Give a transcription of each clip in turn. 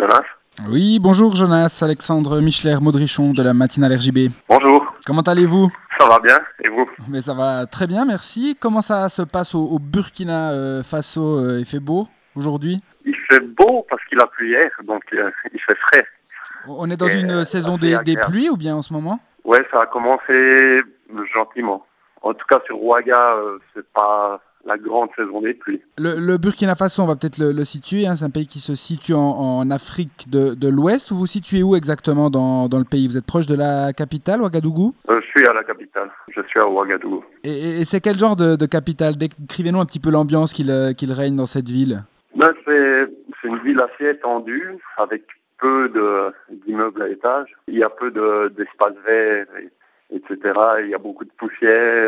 Jonas. Oui, bonjour Jonas, Alexandre Michler-Modrichon de la matinale RJB. Bonjour. Comment allez-vous? Ça va bien, et vous? Mais ça va très bien, merci. Comment ça se passe au Burkina Faso? Il fait beau aujourd'hui? Il fait beau parce qu'il a plu hier, donc il fait frais. On est dans Et une saison assez des agréable. pluies ou bien en ce moment? Ouais, ça a commencé gentiment. En tout cas, sur Ouaga, c'est pas la grande saison des pluies. Le Burkina Faso, on va peut-être le situer, hein, c'est un pays qui se situe en Afrique de l'Ouest. Vous vous situez où exactement dans le pays? Vous êtes proche de la capitale, Ouagadougou? Je suis à la capitale, je suis à Ouagadougou. Et c'est quel genre de capitale? Décrivez-nous un petit peu l'ambiance qu'il règne dans cette ville. Ben, c'est une ville assez étendue, avec peu d'immeubles à étages. Il y a peu d'espaces verts, etc. Il y a beaucoup de poussière.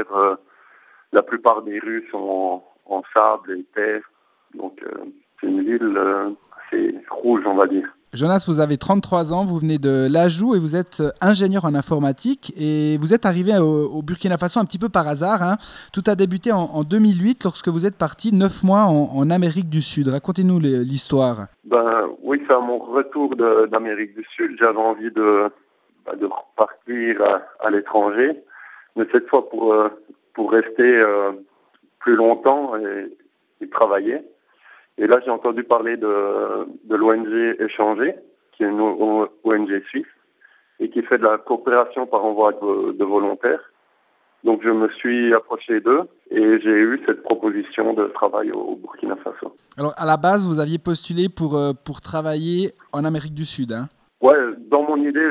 La plupart des rues sont en sable et terre. Donc, c'est une ville assez rouge, on va dire. Jonas, vous avez 33 ans, vous venez de l'Ajou et vous êtes ingénieur en informatique et vous êtes arrivé au Burkina Faso un petit peu par hasard, hein. Tout a débuté en 2008 lorsque vous êtes parti 9 mois en Amérique du Sud. Racontez-nous l'histoire. Ben, oui, c'est à mon retour d'Amérique du Sud. J'avais envie de repartir à l'étranger, mais cette fois pour rester plus longtemps et travailler. Et là, j'ai entendu parler de l'ONG Échanger, qui est une ONG suisse, et qui fait de la coopération par envoi de volontaires. Donc, je me suis approché d'eux et j'ai eu cette proposition de travail au Burkina Faso. Alors, à la base, vous aviez postulé pour travailler en Amérique du Sud, hein? Ouais, dans mon idée,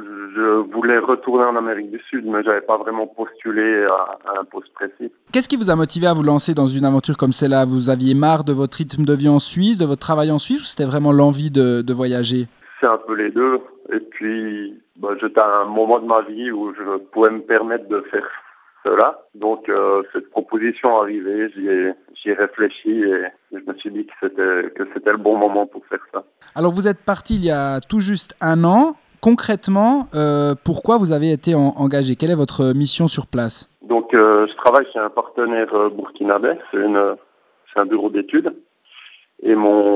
je voulais retourner en Amérique du Sud, mais j'avais pas vraiment postulé à un poste précis. Qu'est-ce qui vous a motivé à vous lancer dans une aventure comme celle-là? Vous aviez marre de votre rythme de vie en Suisse, de votre travail en Suisse, ou c'était vraiment l'envie de voyager? C'est un peu les deux. Et puis, j'étais à un moment de ma vie où je pouvais me permettre de faire cela. Donc, cette proposition arrivée, j'y ai réfléchi et je me suis dit que c'était le bon moment pour faire ça. Alors, vous êtes parti il y a tout juste un an. Concrètement, pourquoi vous avez été engagé? Quelle est votre mission sur place? Donc, je travaille chez un partenaire burkinabé. C'est un bureau d'études. Et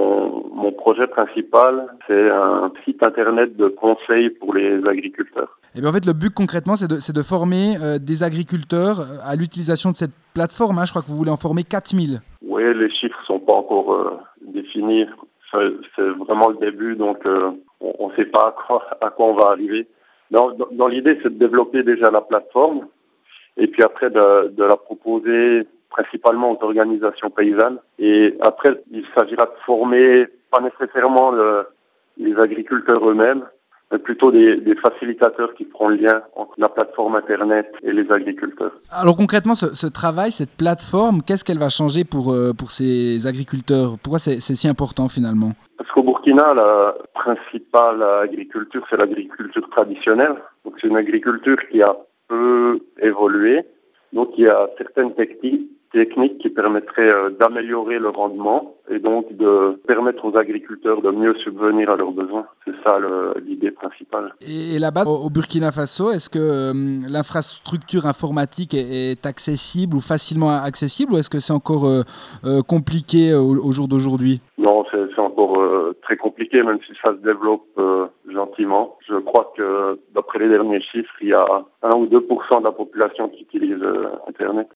mon projet principal, c'est un site internet de conseil pour les agriculteurs. Et bien en fait, le but concrètement, c'est de former des agriculteurs à l'utilisation de cette plateforme, hein. Je crois que vous voulez en former 4000. Oui, les chiffres sont pas encore définis. C'est vraiment le début, donc on ne sait pas à quoi on va arriver. Dans l'idée, c'est de développer déjà la plateforme et puis après de la proposer principalement aux organisations paysannes. Et après, il s'agira de former pas nécessairement les agriculteurs eux-mêmes, mais plutôt des facilitateurs qui feront le lien entre la plateforme Internet et les agriculteurs. Alors concrètement, ce travail, cette plateforme, qu'est-ce qu'elle va changer pour ces agriculteurs? Pourquoi c'est si important finalement? Parce qu'au Burkina, la principale agriculture, c'est l'agriculture traditionnelle. Donc c'est une agriculture qui a peu évolué. Donc il y a certaines techniques qui permettraient d'améliorer le rendement et donc de permettre aux agriculteurs de mieux subvenir à leurs besoins. C'est ça l'idée principale. Et là-bas, au Burkina Faso, est-ce que l'infrastructure informatique est accessible ou facilement accessible, ou est-ce que c'est encore compliqué au jour d'aujourd'hui? Non, c'est encore très compliqué, même si ça se développe gentiment. Je crois que, d'après les derniers chiffres, il y a 1 ou 2% de la population qui utilise Internet.